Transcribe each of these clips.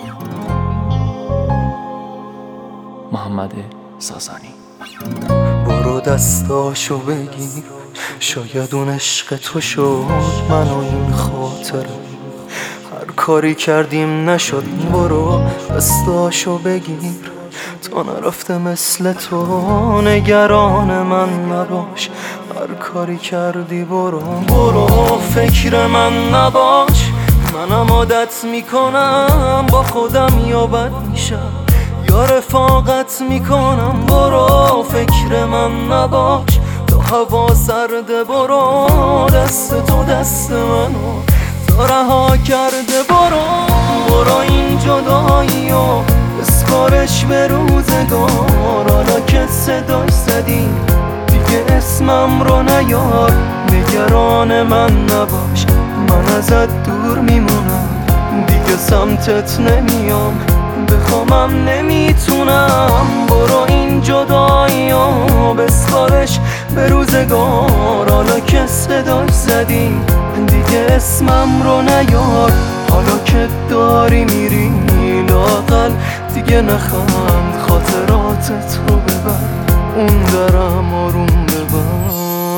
محمد ساسانی. برو دستاشو بگیر، شاید اون عشق تو شد من و این خاطره. هر کاری کردیم نشد، برو دستاشو بگیر. تا نرفته مثل تو نگران من نباش. هر کاری کردی برو فکر من نباش. منم عادت میکنم با خودم یا بد میشم یا رفاقت میکنم. برو فکر من نباش. تو هوا سرده، برو دست تو دست منو تا رها کرده. برو این جدایی و بسپارش به روزگار. حالا که صداش زدی دیگه اسمم رو نیار. نگران من نباش، من ازت دور میمونم. دیگه سمتت نمیام، بخوامم نمیتونم. برو این جدایی و بسپارش به روزگار. حالا که صداش زدی دیگه اسمم رو نیار. حالا که داری میری لااقل دیگه نخند. خاطراتت رو ببر، اون درم آروم ببر.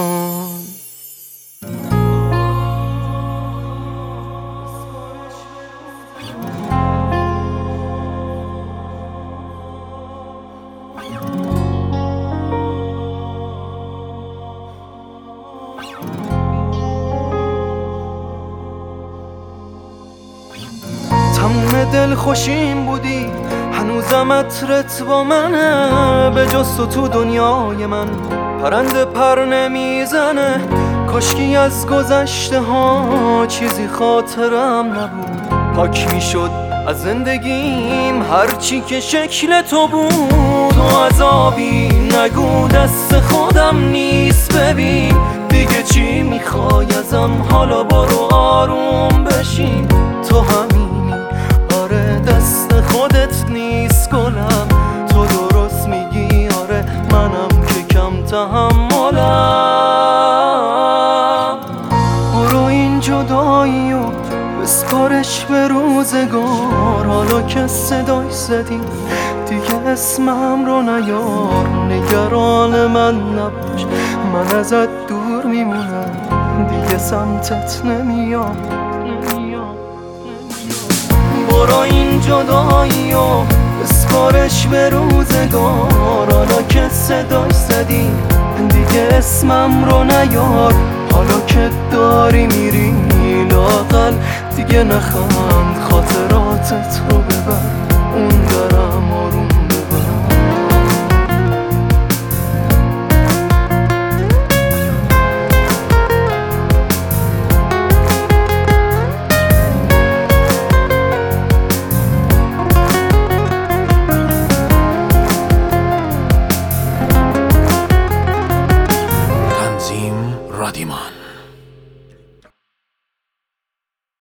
تموم دل خوشیم بودی، هنوزم عطرت با منه. به جز تو دنیای من پرنده پر نمیزنه. کاشکی از گذشته ها چیزی خاطرم نبود. پاک میشد از زندگیم هرچی که شکل تو بود. و عذابی نگو دست خودم نیست. ببین دیگه چی میخوای ازم، حالا برو آروم بشین. تو همینی، آره دست خودت نیست گلم. تو درست میگی، آره منم که کم تحملم. برو این جدایی و بسپارش به روزگار. حالا که صداش زدی دیگه اسمم رو نیار. نگران من نباش، من ازت دور میمونم. دیگه سمتت نمیام. برو این جدایی و بسپارش به روزگار. حالا که صداش زدی دیگه اسمم رو نیار. حالا که داری میری لااقل دیگه نخند. خاطراتت رو